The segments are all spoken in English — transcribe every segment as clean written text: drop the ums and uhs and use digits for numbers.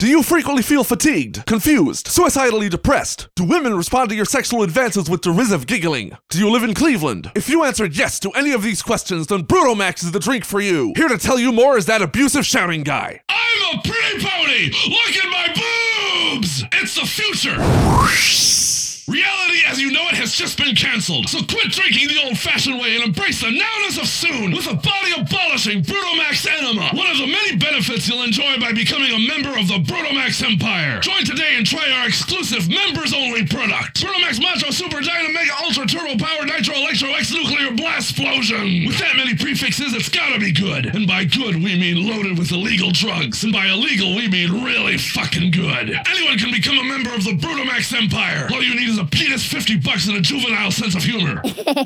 Do you frequently feel fatigued, confused, suicidally depressed? Do women respond to your sexual advances with derisive giggling? Do you live in Cleveland? If you answered yes to any of these questions, then Brutomax is the drink for you. Here to tell you more is that abusive shouting guy. I'm a pretty pony! Look at my boobs! It's the future! Reality as you know it has just been cancelled, so quit drinking the old-fashioned way and embrace the nowness of soon with a body-abolishing Brutomax Enema, one of the many benefits you'll enjoy by becoming a member of the Brutomax Empire. Join today and try our exclusive members-only product, Brutomax Macho Super Dyna Mega Ultra Turbo Power Nitro Electro X Nuclear Blast Explosion. With that many prefixes, it's gotta be good, and by good we mean loaded with illegal drugs, and by illegal we mean really fucking good. Anyone can become a member of the Brutomax Empire. All you need is a penis, $50, and a juvenile sense of humor.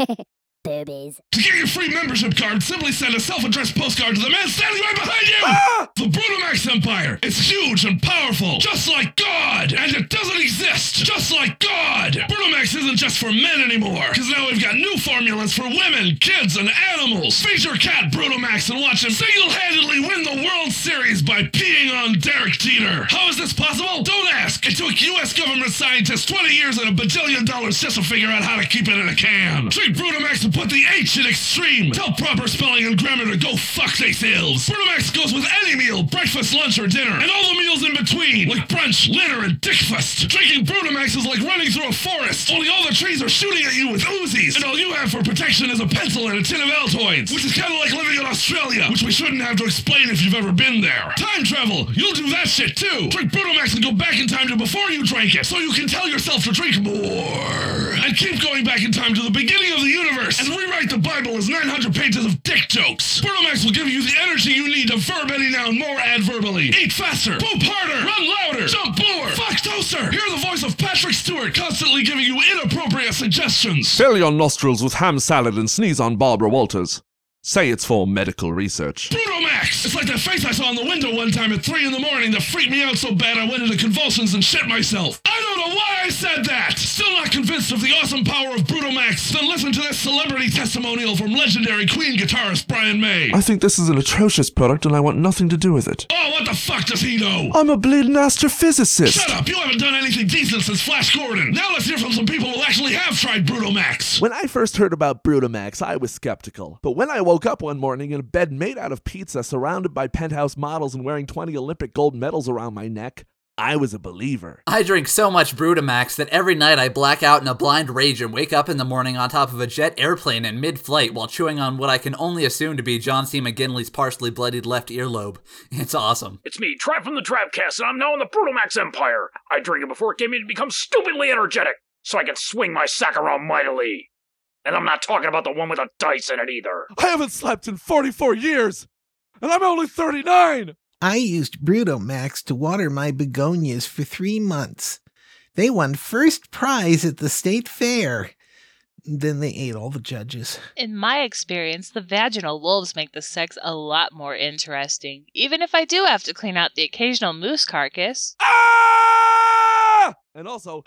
Boobies. To get your free membership card, simply send a self-addressed postcard to the man standing right behind you! The Brutomax Empire. It's huge and powerful, just like God! And it doesn't exist, just like God! Brutomax isn't just for men anymore, because now we've got new formulas for women, kids, and animals. Feed your cat Brutomax and watch him single-handedly win the World Series by peeing on Derek Jeter. How is this possible? Don't ask. It took U.S. government scientists 20 years and $1 billion just to figure out how to keep it in a can. Drink Brutomax and put the H in extreme. Tell proper spelling and grammar to go fuck themselves. Brutomax goes with any meal, breakfast, lunch, or dinner, and all the meals in between, like brunch, dinner, and dickfast. Drinking Brutomax is like running through a forest, only all the trees are shooting at you with Uzis, and all you have for protection is a pencil and a tin of Altoids, which is kind of like living in Australia, which we shouldn't have to explain if you've ever been there. Time travel, you'll do that shit too. Drink Brutomax and go back in time to before you drank it, so you can tell yourself to drink more. And keep going back in time to the beginning of the universe, and rewrite the Bible as 900 pages of dick jokes. Brutomax will give you the energy you need to verb any noun more adverbally. Eat faster, poop harder, run louder, jump more, fuck toaster. Hear the voice of Patrick Stewart constantly giving you inappropriate suggestions. Fill your nostrils with ham salad and sneeze on Barbara Walters. Say it's for medical research. Brutomax! It's like that face I saw in the window one time at 3 in the morning that freaked me out so bad I went into convulsions and shit myself. I don't know why I said that! Still not convinced of the awesome power of Brutomax? Then listen to this celebrity testimonial from legendary Queen guitarist Brian May. I think this is an atrocious product and I want nothing to do with it. Oh, what the fuck does he know? I'm a bleeding astrophysicist. Shut up! You haven't done anything decent since Flash Gordon. Now let's hear from some people who actually have tried Brutomax. When I first heard about Brutomax, I was skeptical. But when I woke up one morning in a bed made out of pizza, surrounded by penthouse models and wearing 20 Olympic gold medals around my neck, I was a believer. I drink so much Brutomax that every night I black out in a blind rage and wake up in the morning on top of a jet airplane in mid-flight while chewing on what I can only assume to be John C. McGinley's partially bloodied left earlobe. It's awesome. It's me, Trav from the Travcast, and I'm now in the Brutomax Empire. I drink it before it gave me to become stupidly energetic, so I can swing my sack around mightily. And I'm not talking about the one with the dice in it either. I haven't slept in 44 years, and I'm only 39! I used Brutomax to water my begonias for 3 months. They won first prize at the state fair. Then they ate all the judges. In my experience, the vaginal wolves make the sex a lot more interesting, even if I do have to clean out the occasional moose carcass. Ah! And also,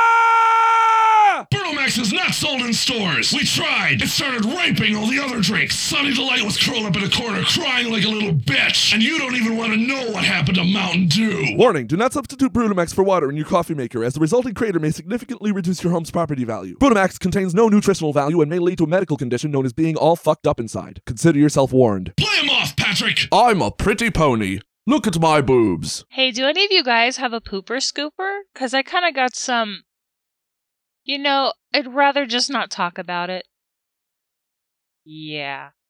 Brutomax is not sold in stores. We tried. It started raping all the other drinks. Sunny Delight was curled up in a corner crying like a little bitch. And you don't even want to know what happened to Mountain Dew. Warning, do not substitute Brutomax for water in your coffee maker, as the resulting crater may significantly reduce your home's property value. Brutomax contains no nutritional value and may lead to a medical condition known as being all fucked up inside. Consider yourself warned. Play him off, Patrick. I'm a pretty pony. Look at my boobs. Hey, do any of you guys have a pooper scooper? Because I kind of got some... You know, I'd rather just not talk about it. Yeah.